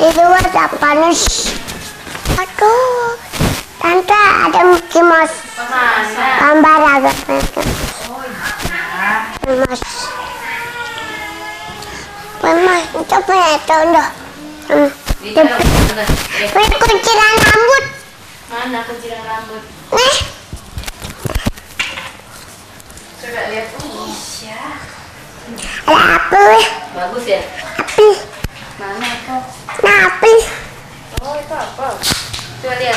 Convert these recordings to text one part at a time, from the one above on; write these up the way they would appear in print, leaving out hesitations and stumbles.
Itu ada panas. Aduh, tante ada Mickey Mouse. Gambar agak Mas. Mama, itu punya contoh. Punya kunciran rambut. Mana kunciran rambut? Nih. Coba lihat. Iya. Ada apel. Bagus ya? Apel. Mana apel? Nah, apel. Oh, itu apel. Coba lihat.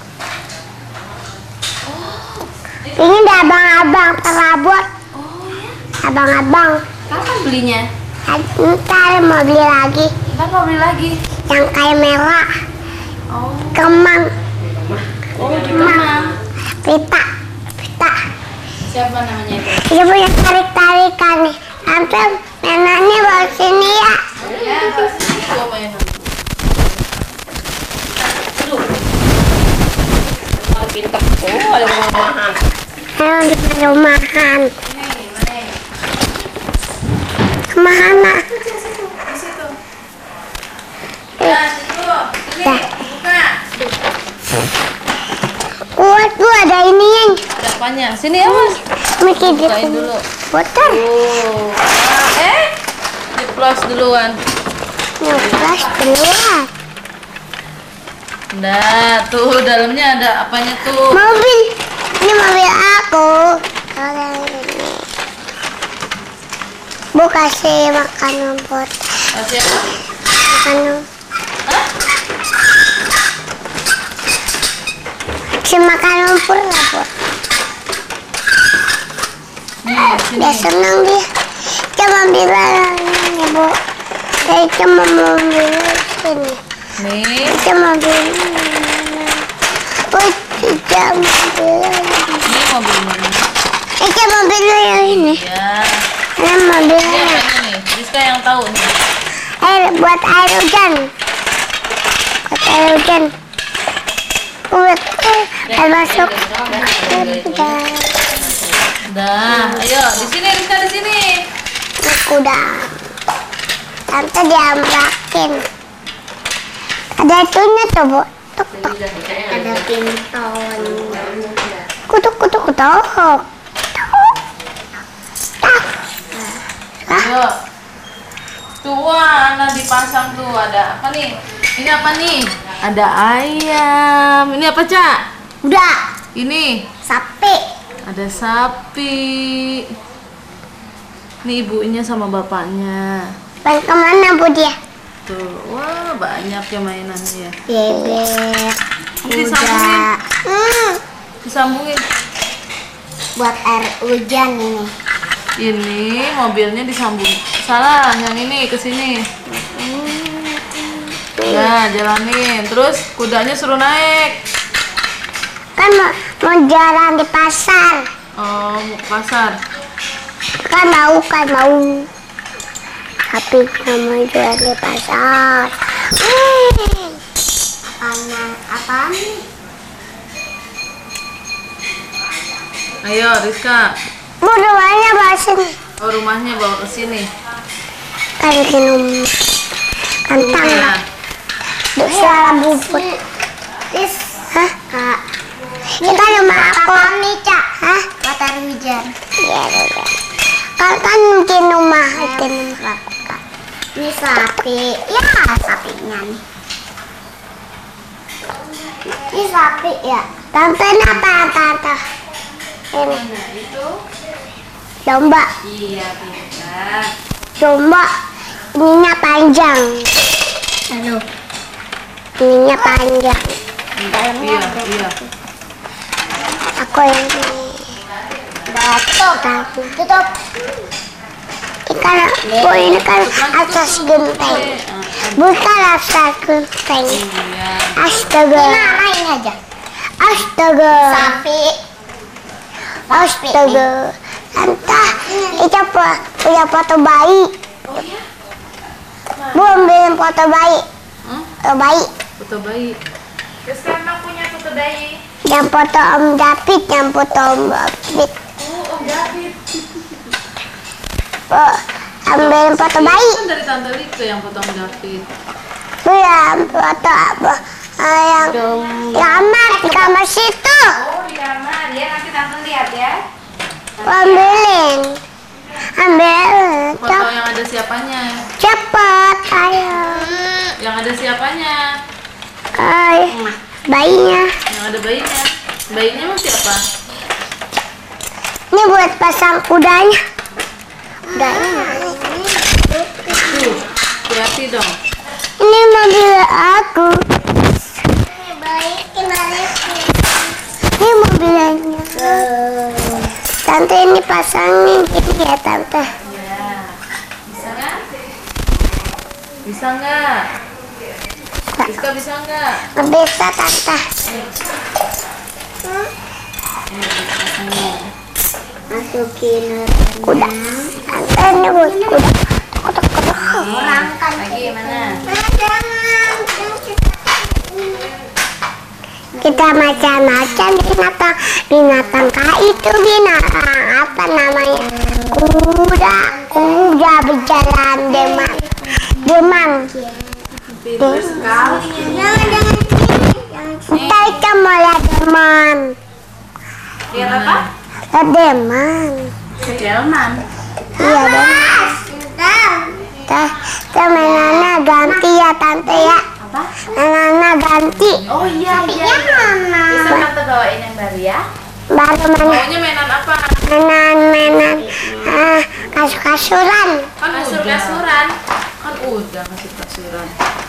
Ini ada abang-abang perabot. Oh ya. Abang-abang. Kapan belinya? Ntar mau beli lagi. Ntar mau beli lagi. Yang kayak merah. Oh. Kemang. Oh, gimana? Pita. Pita. Siapa namanya itu? Dia punya tarik-tarikan nih. Tante, mainannya bawa sini ya. Ya, sini gua main. Aduh. Pintar. Oh, ada rumahan. Ayo kita rumahan. Nih, mana? Mana? Di situ. Nah, situ. Sini, buka. Kuat bu, ada ininya. Ada apanya? Sini ya, Mas. Mikir Bukain dulu. Putar. Oh. Diplos duluan. Nyoplas keluar. Nah, tuh dalamnya ada apanya tuh? Mobil. Ini mobil aku. Kalau ini. Bu kasih makan rumput. Kasih apa? Makan rumput. Hah? Kasih makan rumput lah bu. Nih, sini. Dia senang dia. Cuma bilang ini bu. Saya cuma mau bilang sini. Nih. Cuma bilang. Oh, tidak mau bilang. Ini mobilnya. Cuma bilang yang ini. Ya. Ini Ini mobilnya. apanya nih? Rizka yang tahu nih. Air buat air hujan. Buat air hujan. Buat air masuk. Udah. Dah, ayo di sini Rizka di sini. Udah. Tante diamrakin. Ada itunya tuh bu. Tuk tuk. Ada pinton. Kutuk kutuk kutuk. Ayo. Tuh, anak dipasang tuh ada apa nih? Ini apa nih? Ada ayam. Ini apa, Cak? Udah. Ini Sapi. ada sapi. Ini ibunya sama bapaknya. Balik kemana bu dia? Tuh, wah banyak ya mainannya ya. Bebek. Ini Kuda. disambungin. Disambungin. Buat air hujan ini. Ini mobilnya disambung. Salah, yang ini ke sini. Nah, jalanin. Terus kudanya suruh naik. Kan mau jalan di pasar. Oh, mau ke pasar. Kan mau. Tapi nggak mau jual di pasar. Apaan nih? Ayo, Rizka. Bu, rumahnya bahasin. Oh, rumahnya bawa ke sini. Kan minum kentang. Iya. Suara bubut. Hah? Kak. Ini kan rumah aku. Nih, Cak. Hah? Buat air hujan. Iya, udah. Kan bikin rumah. Bikin rumah aku, Kak. Ini sapi. Ya, sapinya nih. Ini sapi ya. Tante ini apa, Tante? Ini. Nah, itu. Domba. Iya, bisa. Domba. Ininya panjang. Halo. Ininya panjang. Dalamnya Iya, iya. aku yang ini. Tutup. Ini kan atas genteng. Bukan atas genteng. Iya. Astaga. Ini aja. Astaga. Sapi. Astaga. Entah, itu punya foto bayi. Oh ya? Bu ambilin foto bayi. Hmm? Foto bayi. Foto bayi. Rizka emang punya foto bayi? Yang foto Om David, yang foto Om David. Oh, Om David. Bu, ambilin foto bayi. Kan dari Tante Lika yang foto Om David. Bu, Itu ya foto apa? Yang di kamar situ. Oh, di kamar ya, nanti tante lihat ya. Ambilin. Foto yang ada siapanya? Cepet, ayo. Yang ada siapanya? Bayinya. Yang ada bayinya. Bayinya mau siapa? Ini buat pasang kudanya. Kudanya. Tuh, hati-hati dong. Ini mobil aku. Ini mobilnya. Tante ini pasangin ini ya tante. Ya. Bisa nggak? Bisa nggak? Rizka bisa nggak? Nggak bisa tante. Masukin kuda. Tante ini buat kuda. Orang kan. Lagi mana? Kita macam-macam binatang kah itu binatang apa namanya? Kuda berjalan demam. Pintar sekali. Ntar kita mau lihat demam. Lihat apa? Lihat demam. Delman. Iya demam. Kita mainannya ganti ya tante ya. Apa? Mainannya ganti. Oh iya iya. Bisa tante bawain yang baru ya? Baru Maunya mainan apa? mainan kasur-kasuran. Kan kasur-kasuran. Kan udah kasur-kasuran.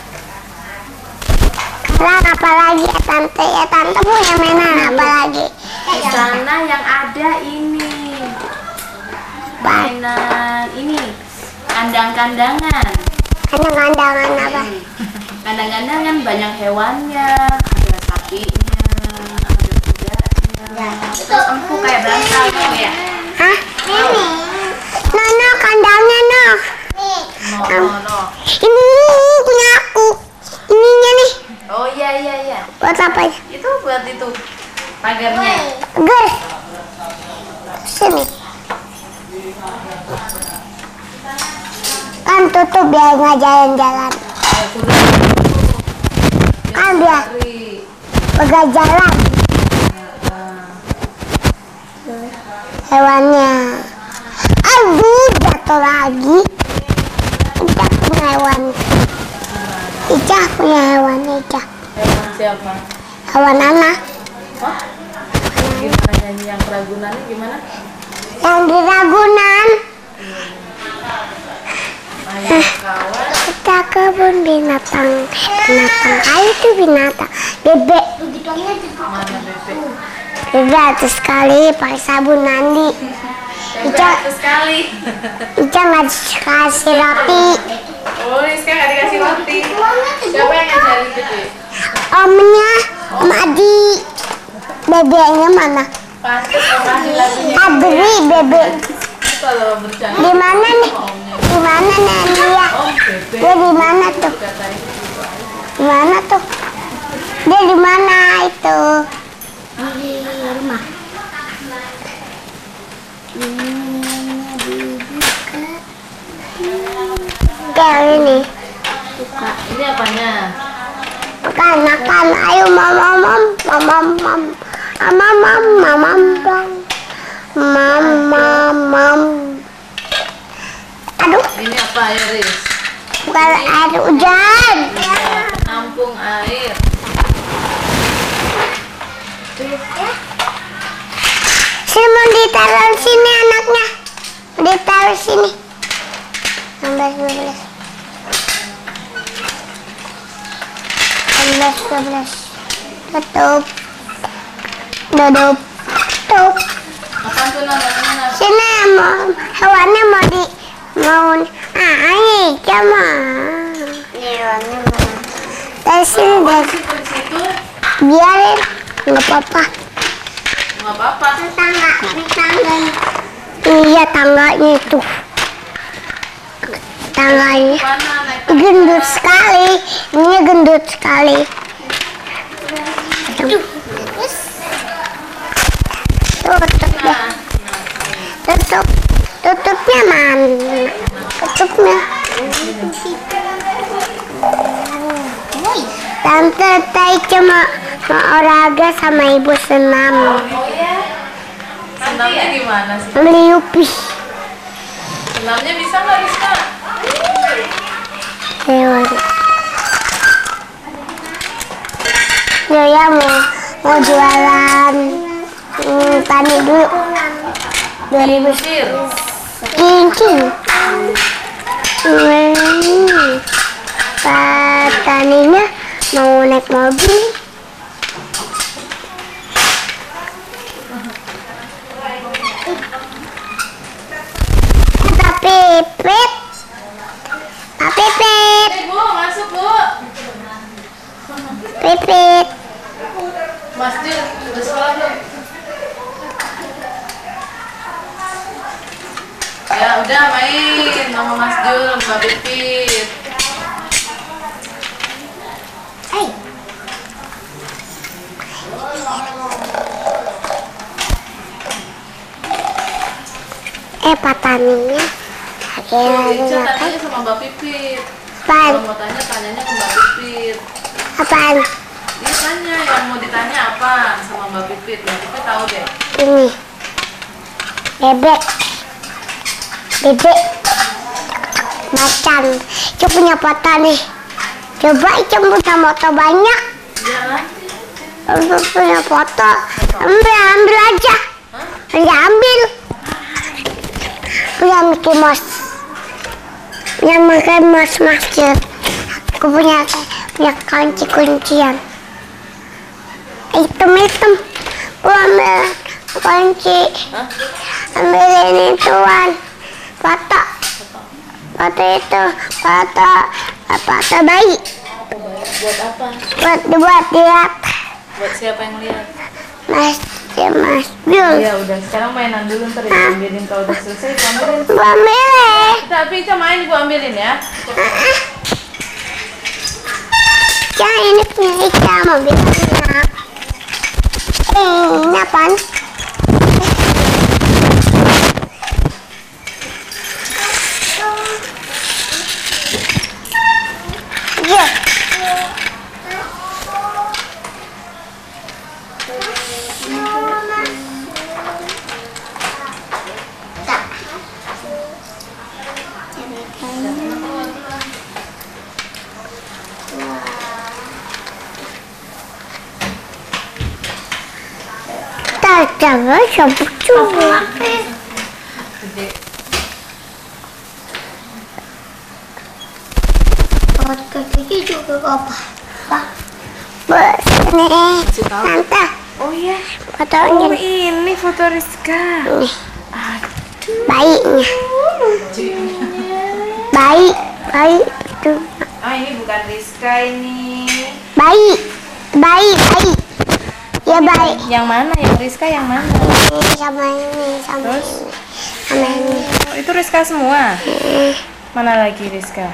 Sekarang apa lagi ya tante? Ya tante punya mainan apa lagi? Di sana yang ada ini. Mainan ini. Kandang-kandangan. Kandang-kandangan apa? Kandang-kandangan banyak hewannya. Ada sapinya, ada kudanya. Terus empuk kayak bantal tuh ya. Hah? No, kandangnya no. No. Ini punya aku. Ininya nih. Oh iya. Buat apa ya? Itu buat itu pagarnya. Guys. Sini. Kan tutup biar nggak jalan-jalan. Kan biar nggak jalan. Hewannya. Aduh, jatuh lagi. Ica punya hewan. Ica punya hewan Ica. Hewan siapa? Hewan anak. Hah? Gimana nyanyi yang keragunannya gimana? Yang di Ragunan. Ayam kawan. Kita kebun binatang. Ayo itu binatang. Bebek. Mana bebek? Bebek atas sekali pakai sabun mandi. Bebek atas sekali. Ica nggak dikasih roti. Oh, Rizka nggak dikasih roti. Siapa yang ngajarin bebek? Omnya, Om Adi. Bebeknya mana? Pantes orang di lagunya. Adri bebek. Kalau bercanda. Di mana nih? sama omnya. Di mana nih dia? Om bebek. Dia di mana tuh? Katanya. Di mana tuh? Dia di mana itu? Di rumah. Kayak ini. Ini apanya? Makan. Ayo mam. Aduh, Ini apa ya, Riz? bukan air hujan. Penampung air. Saya mau ditaruh sini anaknya. Ditaruh sini. 12. 12. Tutup. Makan tuh mana? Sini hewannya ini cuma. Hewannya mana? Dari sini deh. Di situ Biarin, nggak apa-apa. nggak apa-apa. Tangga. Iya tangganya itu. Tangganya Mana naik? gendut sekali. Ini gendut sekali. Tutup deh. Tutupnya mana? Tutupnya. Tante tadi cuma mau olahraga sama ibu senam. Oh ya? Senamnya gimana sih? Beli Yupi. Senamnya bisa nggak Rizka? Hewan. Ya mau jualan tani dulu. 2000 Mesir. cincin. Taninya mau naik mobil. Pipit. Pipit. Bu, masuk Bu. Pipit. Mas Jul, udah sekolah belum? Ya udah main sama Mas Jul, Mbak Pipit. Hey. Pataninya Ica tanya sama Mbak Pipit. Apaan? Kalau mau tanya, tanyanya ke Mbak Pipit. Apaan? Dia tanya yang mau ditanya apa sama Mbak Pipit. Mbak Pipit tahu deh. Ini bebek macan. Itu punya foto nih. Coba Ica punya foto banyak. Jalan. Aku punya foto. Ambil aja. Ambil. Punya Mickey Mouse. Punya Mickey Mouse masjid. Aku punya kunci-kuncian. Hitam. Aku ambil kunci. Hah? Ambil ini tuan. Foto itu. Foto bayi. Buat apa? Buat lihat. Buat siapa yang lihat? Mas Oh Jul. ya udah, sekarang mainan dulu ntar Ibu ambilin kalau udah selesai Ibu ambilin. Ambil. Tapi Ica main Ibu ambilin ya. Ya ini punya Ica, mobilnya. Ini apaan? Iya. Jangan sampai cuma. Gede. Foto ini juga apa? Nih, Kasih tahu. Tante, Oh iya. fotonya Oh ini foto Rizka. nih, Aduh. bayinya. Bayi itu Ah ini bukan Rizka ini. bayi. Ya bayi. Yang mana? Yang Rizka yang mana? Ini sama ini, sama Terus? ini, sama ini. Oh, itu Rizka semua. Mana lagi Rizka?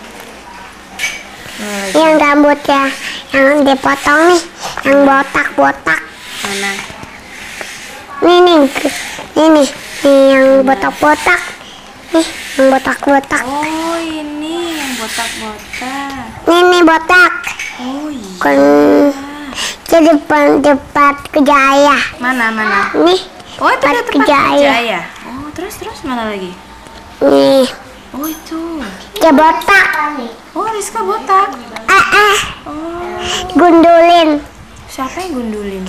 Mana lagi? Yang rambutnya yang dipotong nih, yang botak. Mana? Nih yang botak-botak. Nih, yang botak-botak. Oh ini yang botak-botak. Nih botak. Oh iya. Kan ke depan Kejaya. Mana? Nih, Oh itu Tempat dia tempat Kejaya. kerja ya. Oh terus mana lagi? nih, Oh itu. ya botak. Oh Rizka botak. Oh Gundulin. siapa yang gundulin?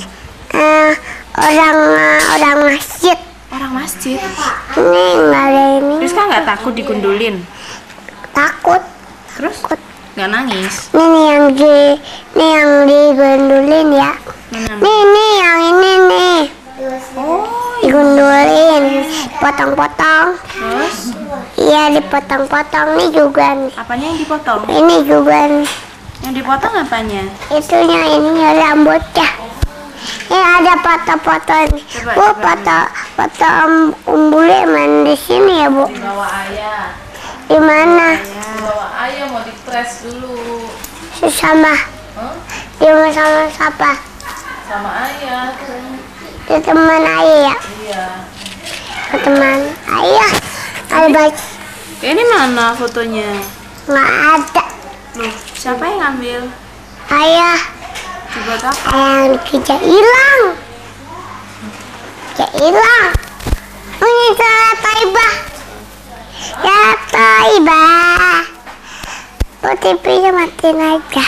Orang masjid. Orang masjid. Ini nggak ada ini. Rizka nggak takut digundulin? Takut. Terus nggak nangis? Ini yang digundulin ya. Mana? Nih yang ini nih. Oh Digundulin, potong-potong. terus Iya dipotong-potong nih juga nih. apanya yang dipotong? Ini juga nih. Yang dipotong apanya? Itunya ininya rambutnya. Ini ada foto-foto nih. Coba, Bu, coba. foto Om Bule main di sini ya, Bu. Dibawa ayah. Di mana? Dibawa ayah mau dipres dulu. Sama. Hah? Dia sama siapa? Sama ayah. Dia teman ayah ya. Iya. Teman ayah. Ada baik. Ini mana fotonya? Nggak ada. Loh, siapa yang ngambil? Ayah. Coba tak? Ayah kerja hilang. Kerja hilang. Menyesal Taibah. Ya Taibah. Oh, TV-nya matiin aja.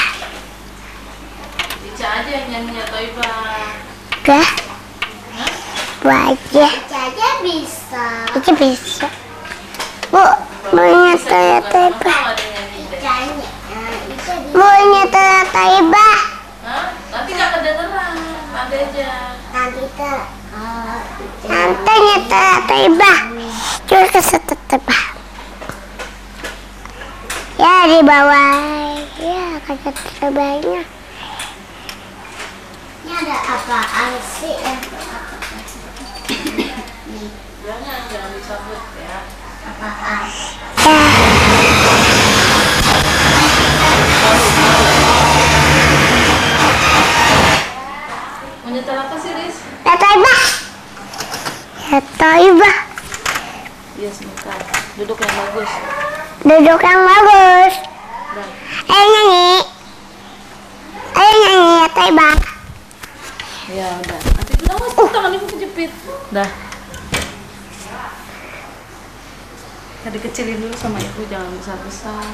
Ica aja yang nyanyi ya Toibah. Gak? Hah? Bu aja. Ica aja bisa. Itu bisa. Bu, maunya Taibah. Icanya. Ica di Maunya Taibah. Hah? Nanti gak kedengeran. Nanti aja. nanti tuh. Nantinya Taibah. Terus ke Taibah. Ya di bawah. Ya kata Taibahnya. Ini ada apaan sih ya? Jangan dicabut ya. Apaan? Ya. Mau nyetel apa sih, Riz? Ya Taibah. Ya Taibah. Iya sebentar. Duduk yang bagus. Duduk yang bagus. Dan Ayo nyanyi. Ayo nyanyi ya Taibah. ya udah. Nanti awas tangan ibu kejepit. Dah. Tadi kecilin dulu sama ibu, jangan besar-besar.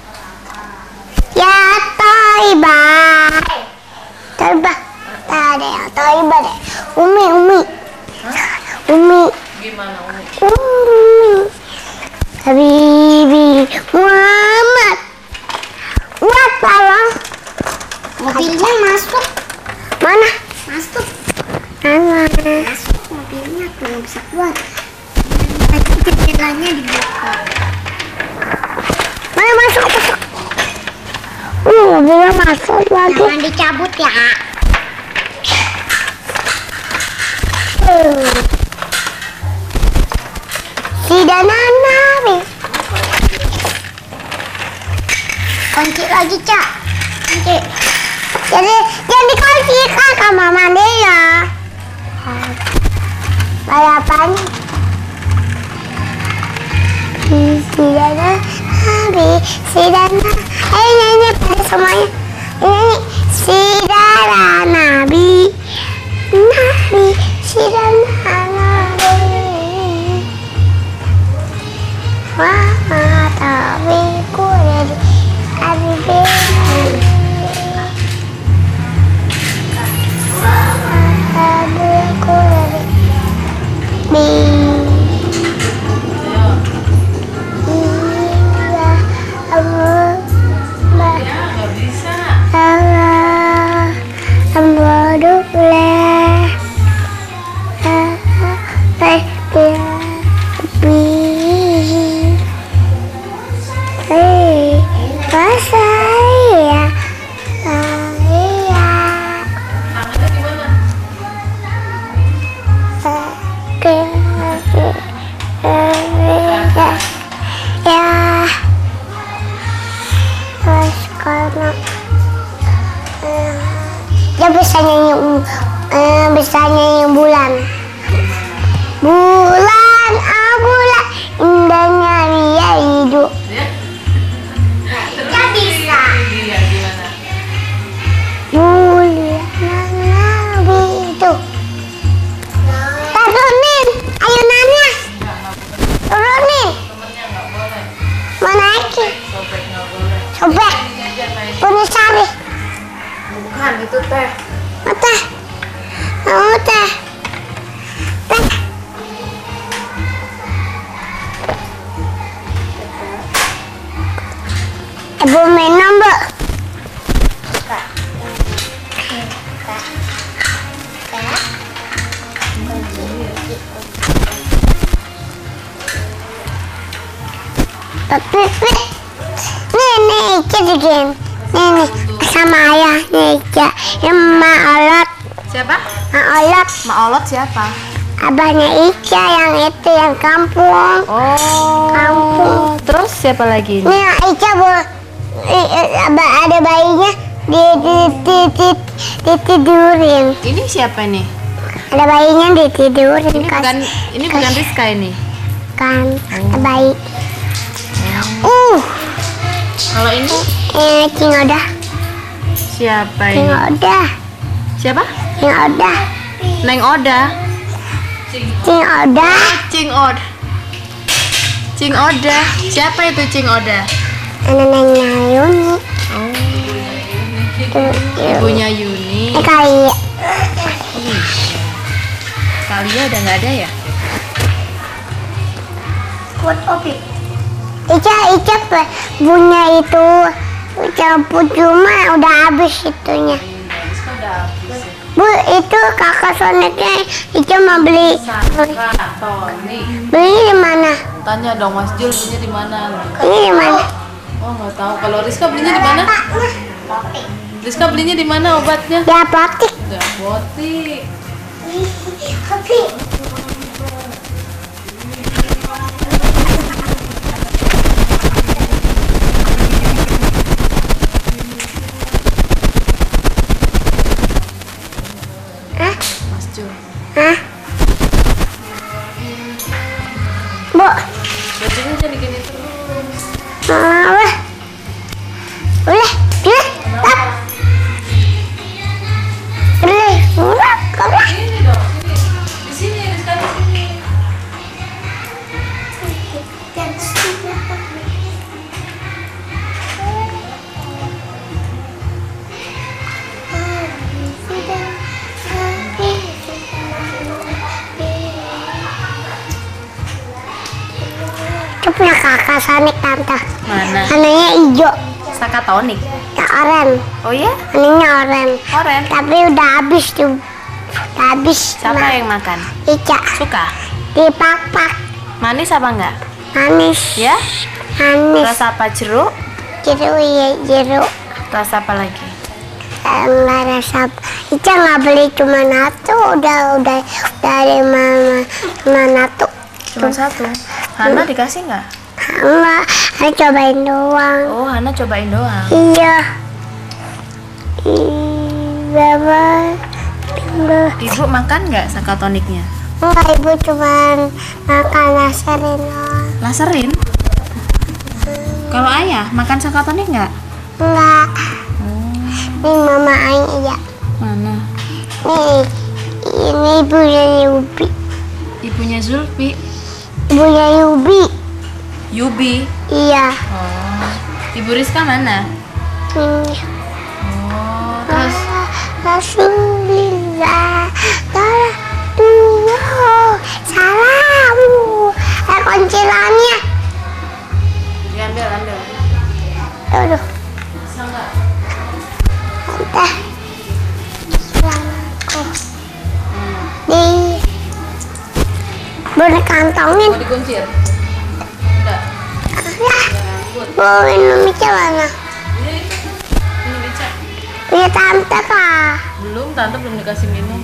Ya Taibah. Taibah. Tak ada yang Taibah deh. Umi. Umi. Gimana Umi? Umi. Habibi Muhammad. Buat tolong. Mobilnya masuk. Mana? Masuk. Mana? Masuk mobilnya belum bisa keluar. Tadi jendelanya dibuka. Mana masuk? Mobilnya masuk lagi. Jangan dicabut ya. Sidana Nabi. Kunci lagi, Cak. Kunci. Jadi jangan dikasih kakak mama dia. Balapan. Sidana Nabi. Sidana. Ayo nyanyi pada semuanya. Nyanyi. Sidana Nabi. Nabi. Sidana Nabi. Wah, tapi kulit Habibie. Ya nggak bisa. Tangannya gimana? Ya, terus karena dia bisa nyanyi bulan. Bulan, bulan, indahnya dia hidup. Ya? Ya bisa. Iya gimana? Bulan Nabi itu. Turunin, ayunannya. Turunin, Temennya nggak boleh. mau naikin. Sobek nggak boleh. Sobek, Ini aja main. punya sari. Bukan itu teh. Mata, mau teh. Teh. Ibu minum, Bu. Tapi, nih, Ica nih, sama ayahnya Ica, yang Ma'olot, Siapa? Ma'olot, Maolot siapa? abahnya Ica yang itu, yang kampung. Oh. Kampung. Terus siapa lagi? Nih, Ica ada bayinya, ditidurin. Ini siapa nih? Ada bayinya ditidurin, Ini bukan Rizka ini. kan, ada bayi. Kalau ini Cing udah. Siapa Cing ini? Oda. Siapa? Cing Oda. Neng Oda. Cing Oda. Cing Oda. Cing Oda. Siapa itu Cing Oda? Neneknya Yuni. Oh, Tuh, ibunya Yuni. Kali. Kalia udah nggak ada ya? Kuat opi. Ica punya itu campur cuma udah habis itunya. Bu, itu kakak Sonicnya Ica mau beli. Tony. Beli di mana? Tanya dong Mas Jul belinya di mana? Ini di mana? Oh nggak tahu. Kalau Rizka belinya di mana? Rizka belinya di mana obatnya? Di apotek. Di apotek. Kopi. Mas Jul. Hah? Bu, Bajunya jangan digini terus. boleh. Boleh. Tap. Boleh. Boleh. Sini dong, sini. Di sini Rizka di sini. Itu punya kakak Sonic tante. Mana? Warnanya hijau. Sakatonik. Ya oren. Oh ya? Warnanya oren. Oren. Tapi udah habis tuh. Udah habis. Siapa yang makan? Ica. Suka? Dipak-pak. Manis apa enggak? Manis. Ya? Manis. Rasa apa? Jeruk? Jeruk ya jeruk. Rasa apa lagi? Enggak rasa. Ica nggak beli cuma satu. Udah dari mama satu. Cuma satu. Hana dikasih nggak? Enggak. Saya cobain doang. Oh, Hana cobain doang. Iya. Berapa? Ibu makan nggak sakatoniknya? Enggak, ibu cuma makan laserin doang. Laserin? Kalau ayah makan sakatonik nggak? Enggak. Ini mama Aing iya. Mana? Ini ibunya Yubi. Ibunya Zulfi. Ibunya Yubi. Yubi. Iya. Oh. Ibu Rizka mana? Ini. Oh, terus Rasulillah. Salamu. Kuncilannya. ambil. Aduh. Bisa nggak? Udah. Aku. Di. Boleh kantongin. Mau dikuncir? Enggak. Ya. Mau minum Ica mana? Ini Ica. Punya tante kah? Belum, tante belum dikasih minum.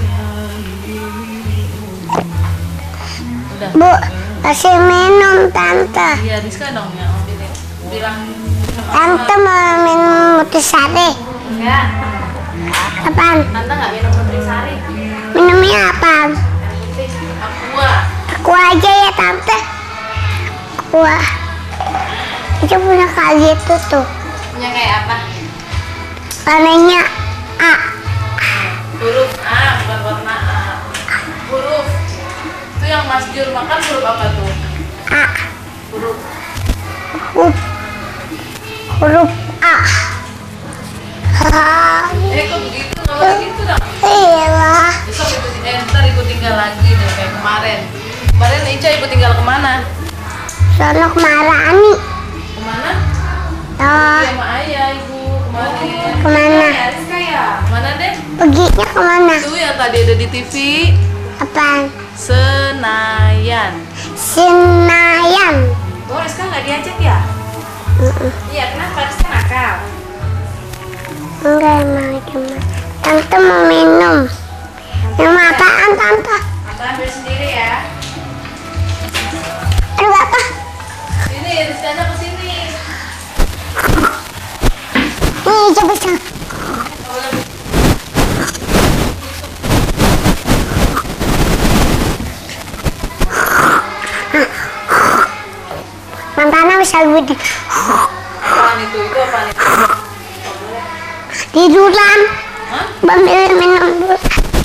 Udah. Bu, kasih minum tante. Iya, Rizka dong ya. Bilang. Tante mau minum Nutrisari. Enggak. Apaan? Tante nggak minum Nutrisari. Minumnya apaan? Aqua. Aku aja ya tante. Wah, itu punya kayak gitu tuh. Punya kayak apa? Warnanya A. Huruf A, bukan warna A. Huruf. Itu yang Mas Jur makan huruf apa tuh? A. Huruf. Huruf A. Kok begitu? Nggak boleh gitu dong. Iya. Besok ntar ibu tinggal lagi deh kayak kemarin. Kemarin Ica ibu tinggal kemana? Sono Marani. Kemana? Oh, Iya sama ayah ibu kemarin. kemana? Ya, Rizka ya? Mana deh? Perginya kemana? Itu yang tadi ada di TV. Apaan? Senayan. Senayan. Oh, Rizka nggak diajak ya? Iya, kenapa? Rizka nakal. Enggak emang cuma. Tante mau minum. Minum apaan tante? Tante ambil sendiri ya. Aduh apa? Sini, Rizkanya ke sini. Nih coba coba. Mantana bisa lebih. Apaan itu? Itu apaan itu? Tiduran. Hah? Ambil minum dulu.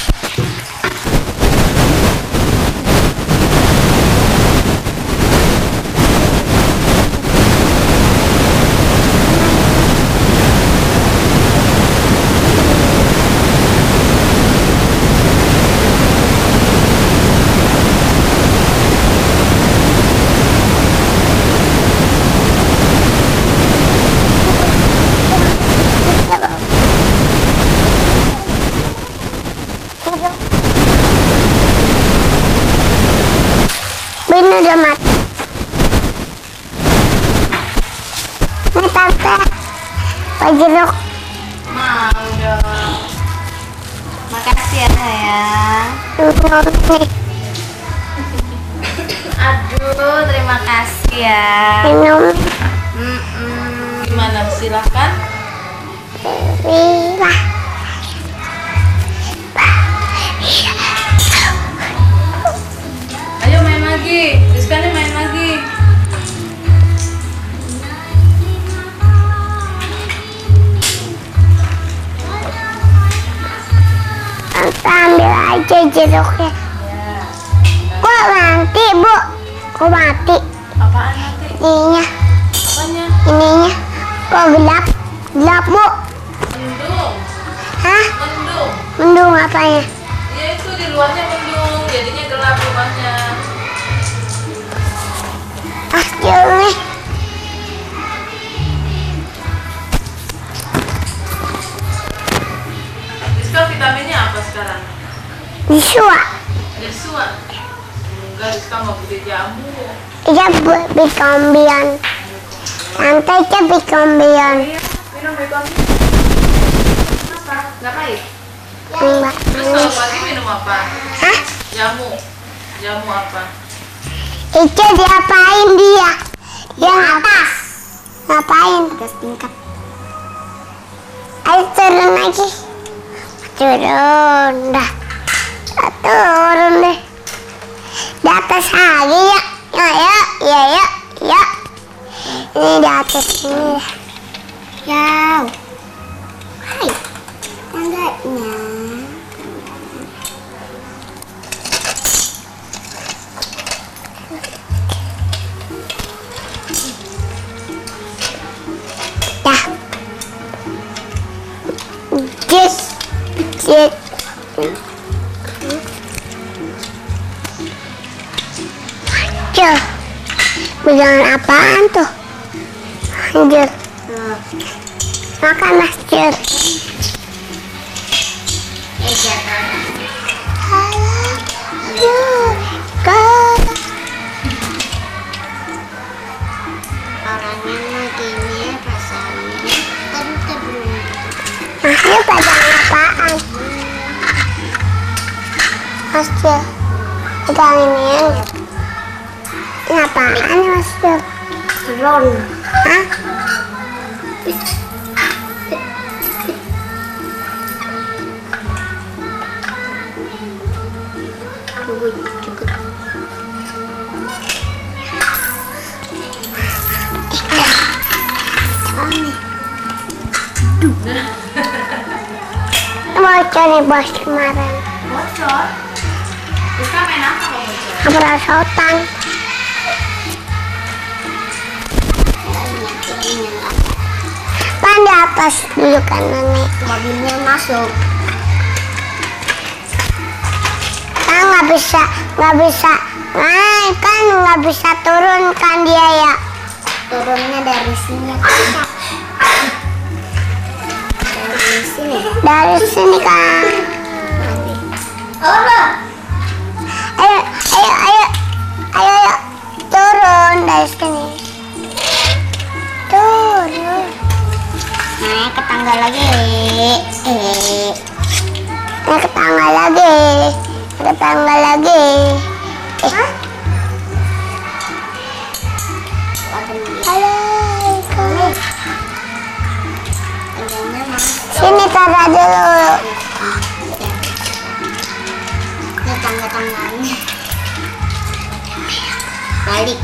Ini udah mati. Ini tante, Pak Jeruk. Mau dong. Makasih ya sayang. Nih, Aduh, terima kasih ya. minum. Gimana? Silahkan. Lah. Ayo main lagi. Rizkanya main lagi. Tante ambil aja jeruknya. Ya. Kok mati, Bu? Kok mati? Apaan nanti? Ininya, Apanya? ininya. Kok gelap? Gelap, Bu. Mendung. Hah? Mendung. Mendung apanya? Ya itu di luarnya mendung, jadinya gelap rumahnya. Ah, jeruk nih. Rizka vitaminnya apa sekarang? Bisua. Jesua. Enggak, Rizka mau beli jamu. Iya, Bu, bikombian. Tante aja bikombian. Iya, minum vitamin. Kenapa? Nggak pahit? Enggak. Terus kalau pagi minum apa? Hah? Jamu. Jamu apa? Itu diapain dia? Yang atas. Ngapain? Atas tingkat. Ayo turun lagi. Turun dah. Turun deh. Di atas lagi ya. Ya. Ini di atas ini. Jauh. Hai. Tangganya. Dah. Just. Cuk. Pegangan apaan tuh? Anjir. Makan Mas Cuk. Orangnya mah gini rasanya. Tante belum. Ini pegangan apaan? Mas Cuk. Pegang ini. Ini apaan Mas Cuk? Ron. Hah? Gue juga. Mau cari bos kemarin. Bocor. Rizka main apa kalau bocor? Keperosotan. Kan di atas dulu kan nenek. Mobilnya masuk. Kan nggak bisa. Nah, kan nggak bisa turun kan dia ya. Turunnya dari sini. Dari sini. Dari sini kan. Ayo. Turun dari sini. Turun. Naik ke tangga lagi. Naik ke tangga lagi. Ke tangga lagi. Halo. Tangganya masuk. Sini taruh dulu. Ini tangga-tangganya. Balik.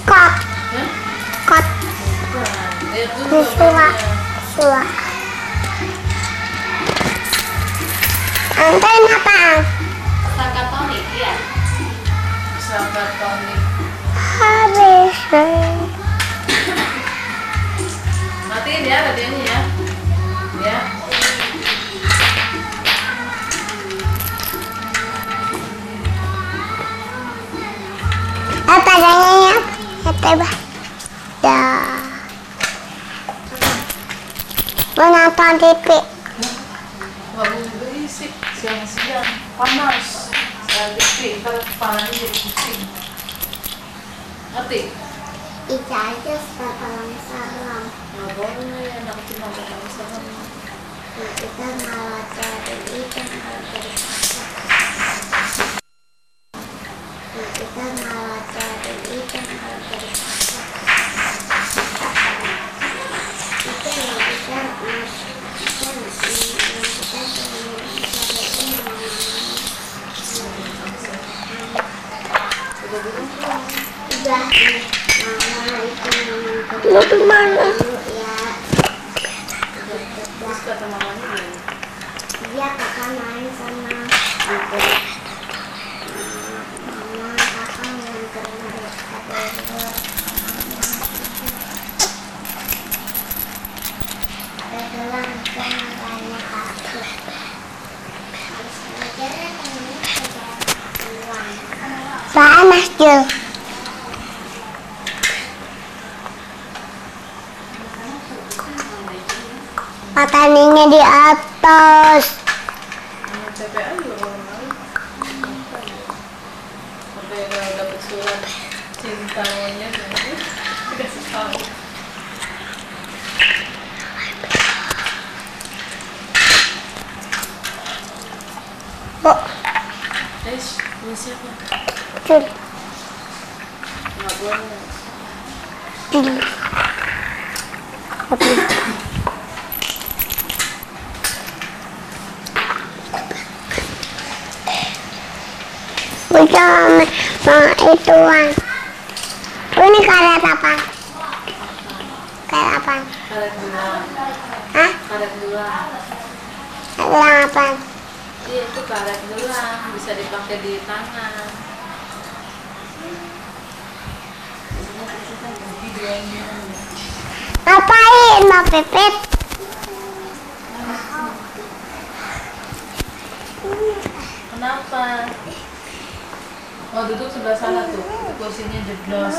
Kot. Hah? Kot. Bukan. Lihat dulu Suwa. gambarnya. Suwa. Anten apaan? Sakatonik ya. Sakatonik. Habis. Matiin ya radionya ya. Ya. Padanya ya. Coba. Dah. Menonton TV. Nggak boleh berisik siang-siang panas. Saya TV ntar kepalanya jadi pusing. Ngerti? Ica aja salam-salam. Nggak boleh anak kecil ngomong sama. Kita malah cari ikan malah cari kakak. Kita malah cari ikan malah cari kakak. Kita nggak bisa udah mama itu Mau kemana? ya. Terus kata mamanya gimana? Dia kakak main sama mama, kakak nganterin mereka dulu. Udah pulang ke makanya kakak. Habis belajarnya temennya pulang. Panas Jul. Mataninya di atas. TPA juga orang lain. Sampai kalau dapet surat cinta monyet dikasih tahu. Oh, Ini siapa? Jul. Nggak boleh. Jul. Oke. Bukan ituan. Ini karet apa? Karet apa? Karet gelang. Hah? Karet gelang. Gelang apa? Iya itu karet gelang bisa dipakai di tangan. Ngapain Mbak Pipit? Kenapa? Oh duduk sebelah sana tuh, itu kursinya jeblos.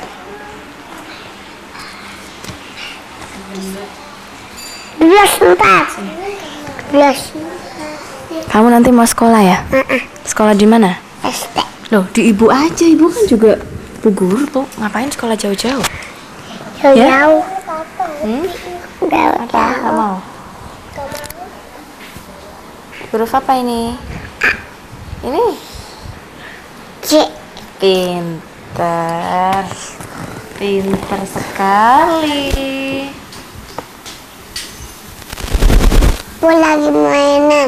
Belas empat. Belas. Kamu nanti mau sekolah ya? Sekolah di mana? SD. Loh, di ibu aja. Ibu kan juga bu guru tuh. Ngapain sekolah jauh-jauh? Ya? Jauh. Nggak Jauh. mau. Huruf apa ini? Ini? C. Pinter. Pinter sekali. Aku lagi mainan.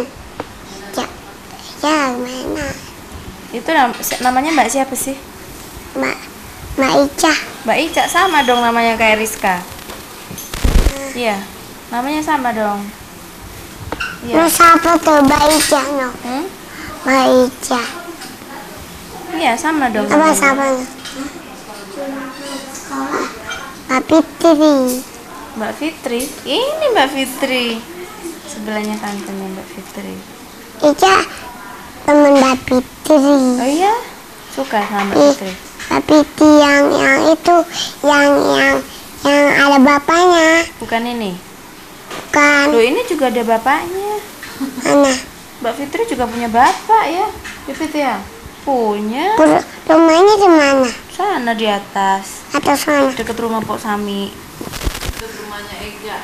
Ya, mainan. Itu namanya Mbak siapa sih? Mbak Ica. Mbak Ica sama dong namanya kayak Rizka. Iya, namanya sama dong. Iya. Nah, siapa tuh Mbak Ica no? Hmm? Mbak Ica. Iya, sama dong. Apa siapa? Mbak Fitri. Mbak Fitri. Ini Mbak Fitri. Sebelahnya tantenya Mbak Fitri. Ica temen Mbak Fitri. Oh iya? Suka sama Mbak Ih, Fitri. Mbak Fitri yang itu yang ada bapaknya. Bukan ini. Kan Loh, ini juga ada bapaknya. mana? Mbak Fitri juga punya bapak ya? Pipit ya? Punya. Rumahnya di mana? Sana di atas. Atau sana? Deket rumah Pok Sami. Itu rumahnya Ega.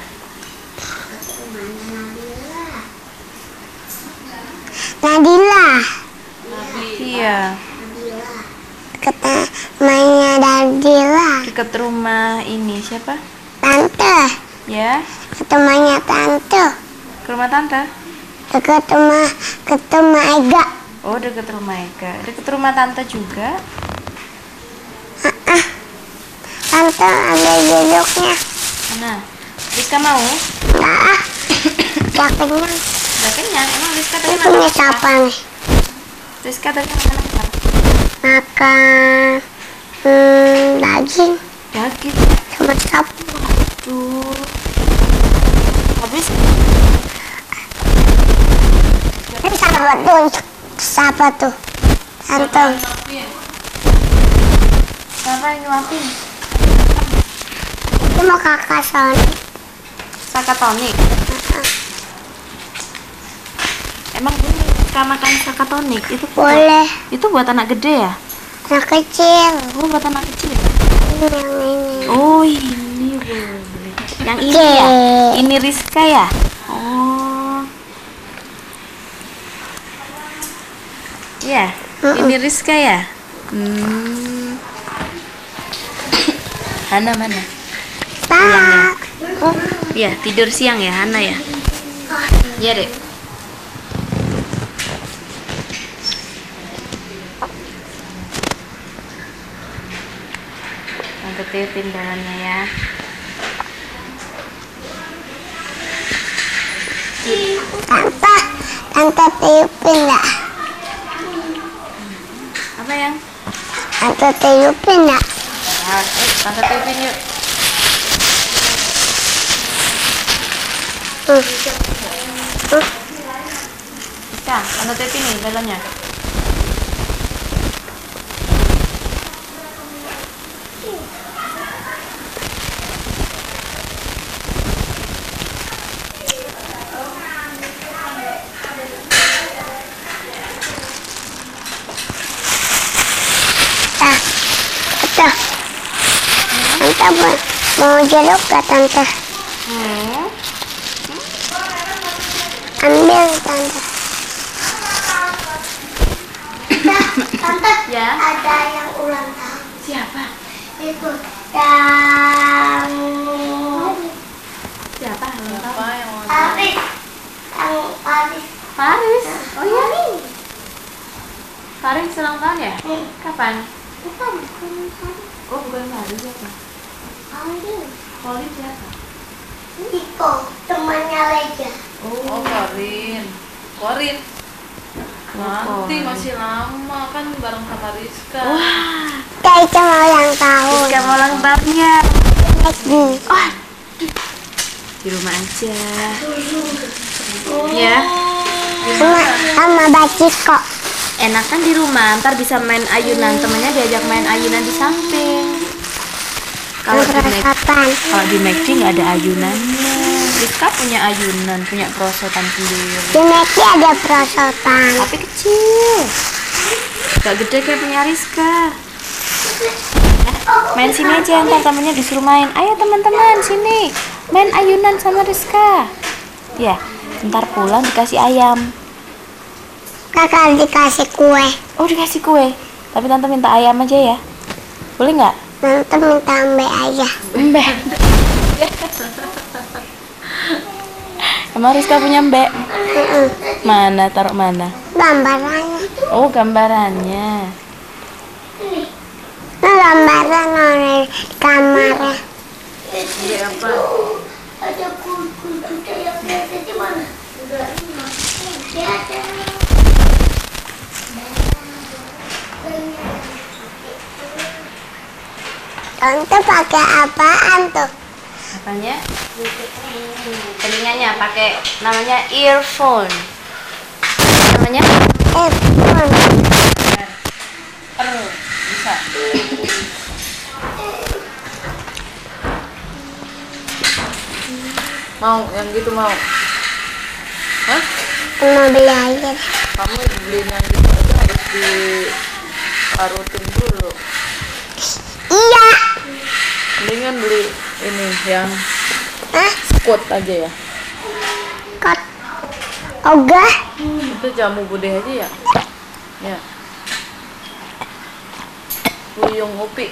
Nadila. Iya. Kata mainnya Nadila. Deket rumah ini siapa? Tante. Ya? Ketemunya tante. Ke rumah tante? Ketemu Ega. Oh, deket rumah Eka. Deket rumah tante juga. Tante ambil jeruknya. Mana? Rizka mau? Enggak ah. Udah kenyang. Udah kenyang. Emang Rizka tadi Ini makan punya apa? siapa nih? Rizka tadi makan apa? Makan daging Daging. sama sapu. Tuh. Habis Ini siapa tuh? Siapa tuh? Tante. siapa yang nyuapin? Itu mau kakak Sony. Sakatonik. Emang ini Rizka makan sakatonik itu Boleh. itu buat anak gede ya? Anak kecil. Oh, buat anak kecil. Ini yang ini. Oh, ini boleh. Yang ini Oke. ya? Ini Rizka ya? Oh. Iya, ini Rizka ya? Hana mana? Tak. Oh, iya, tidur siang ya Hana ya? Iya, Dek. Tante Titin dalamnya ya. Tante. Tante tiupin enggak? Apa yang? Tante tiupin enggak? Ah, Tante Titin yuk. Bisa, Tante Titin nih dalamnya. Tante mau jeruk gak tante? Ambil tante. Tante, Ya. ada yang ulang tahun. Siapa? Itu yang Siapa? Apa yang mau Paris. Yang Paris. Faris. Oh iya nih. Faris ulang tahun ya? Kapan? Bukan Paris. Oh bukan Faris siapa? Paris. Faris siapa? Tiko, temannya Leja. Oh, Korin. Nanti masih lama kan bareng sama Rizka. Wah, Kayak cuma ulang tahun. Rizka mau ulang tahunnya. Oh, Di rumah aja. Ya. sama Baciko. Enakan di rumah, ntar bisa main ayunan. Temennya diajak main ayunan di samping. Kalau di McD nggak ada ayunannya. Rizka punya ayunan, punya perosotan sendiri. Di Meki ada perosotan. Tapi kecil, gak gede kayak punya Rizka. Main sini aja, ntar temennya disuruh main. Ayo teman-teman sini, main ayunan sama Rizka. Ya, ntar pulang dikasih ayam. Kakak dikasih kue. Oh dikasih kue, tapi tante minta ayam aja ya. Boleh nggak? Tante minta ambil aja. Mbak. Emang Rizka punya mbak? Mana, taruh mana? Gambarannya. Oh gambarannya. Nah, gambaran di kamarnya. Beli apa? Ada kuku yang biasa di mana? Tante pakai apaan tuh? Apanya? Telinganya pakai namanya earphone. Namanya Earphone. bisa. Mau yang gitu mau? Hah? Mau beli aja. Kamu beliin yang gitu aja harus diparutin dulu. Iya. Mendingan beli ini yang Hah? squat aja ya. Kot. Ogah. Itu jamu bude aja ya. Ya. Buyung upi.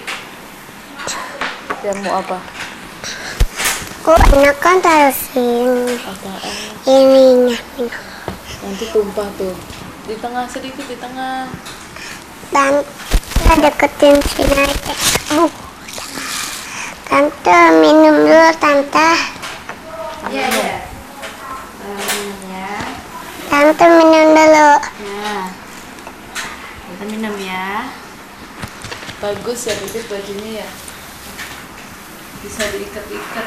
Jamu apa? Kok enak kan taruh sini. Apaan? Ininya. Nanti tumpah tuh. Di tengah sedikit di tengah. Dan kita deketin sini aja. Tante minum dulu tante. Iya, iya. Ya. Tante minum dulu. Ya. Kita minum ya. Bagus ya Bibit bajunya ya. Bisa diikat-ikat.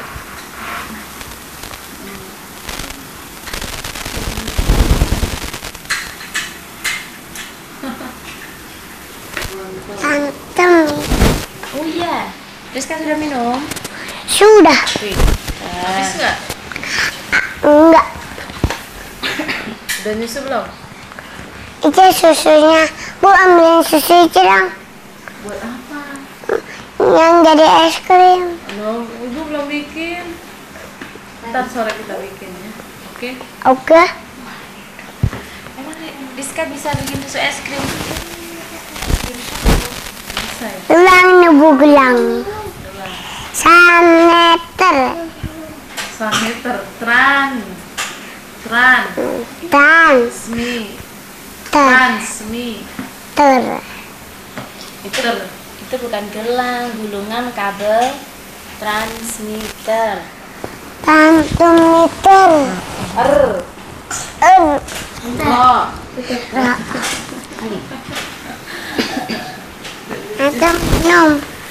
Tante Oh iya. Rizka sudah minum? sudah. Habis nggak? Enggak. Udah nyusu belum? Itu susunya. Bu ambilin susu cirang Buat apa? yang jadi es krim. No, Ibu belum bikin. Ntar sore kita bikin ya. Oke? Oke. Emang Rizka bisa bikin susu es krim? Bisa ya? Gelang ibu gelang. Saneter. Saniter, transmi, transmi, Ter. Itu bukan gelang, gulungan kabel transmitter. Tantometer. lo, Tante minum.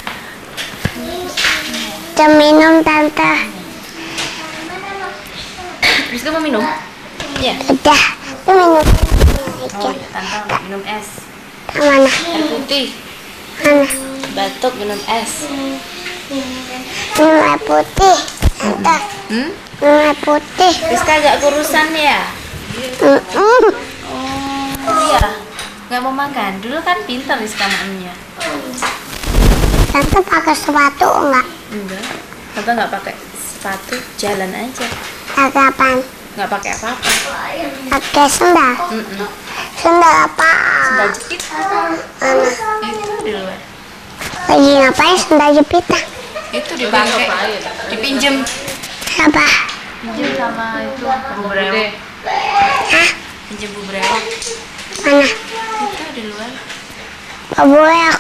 Tante minum tante. Rizka mau minum? Iya. Udah. Tante minum. Oh, tante minum es. Mana? Air putih. Mana? Batuk minum es. Minum air putih. Tante. Minum air putih. Rizka agak kurusan ya? Mm-mm. Oh iya. Nggak mau makan. Dulu kan pintar Rizka makannya. Tante pakai sepatu enggak? Enggak. Tante nggak pakai sepatu, jalan aja. Pakai apaan? Nggak pakai apa-apa. Pakai sendal. Sendal apa? Sendal jepit. Mana? Itu di luar. Lagi ngapain sendal jepitan? Itu dipakai, dipinjem. Apa? Pinjem sama itu Bu Bude. Brewok. Hah? Pinjem Bu Brewok. Mana? Itu di luar. Baboyak.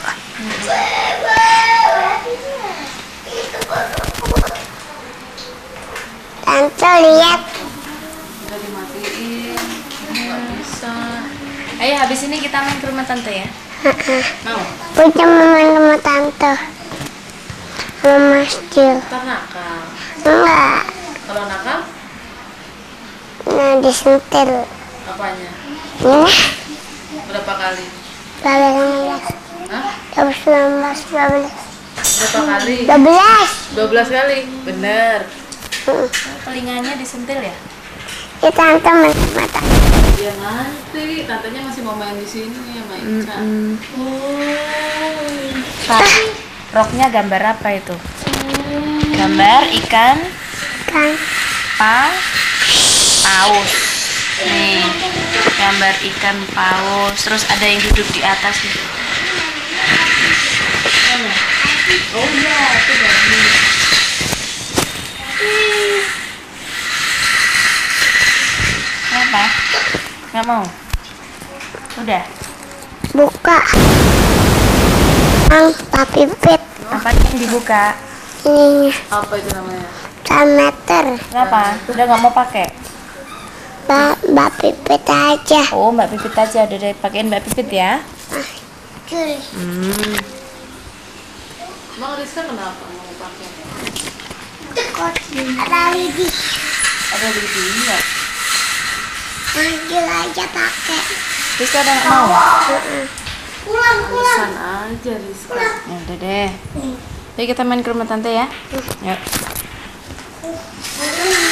Tante lihat. Udah dimatiin. Nggak bisa. Ayo habis ini kita main ke rumah tante ya. Mau? Punya main sama tante. Sama Mas Jil. Ntar nakal. Enggak. Kalau nakal, Nah disentil. apanya? Ini Berapa kali? 12. Hah? 19, 12. Berapa kali? 12. 12 kali. Bener. Telingannya disentil ya? Ya tante main sama tante. Ya nanti, tantenya masih mau main di sini sama Ica. Pak, roknya gambar apa itu? Gambar ikan Kan paus. Nih, gambar ikan paus. Terus ada yang duduk di atas nih. Mana? Oh iya, itu bagus. Kenapa? Nggak mau? Udah. buka. Papi pit Apa yang dibuka? ininya Apa itu namanya? 1 meter. Kenapa? Udah nggak mau pakai? Mbak pipit aja. Oh, Mbak Pipit aja. Udah deh, pakein Mbak Pipit ya. Curi. Emang Rizka kenapa mau pakai? Ada lidi. Ada di sini ya. Manggil aja pakai. Rizka udah nggak mau? Pulang. Alasan aja Rizka. Ya udah deh. Jadi kita main ke rumah tante ya. Yuk.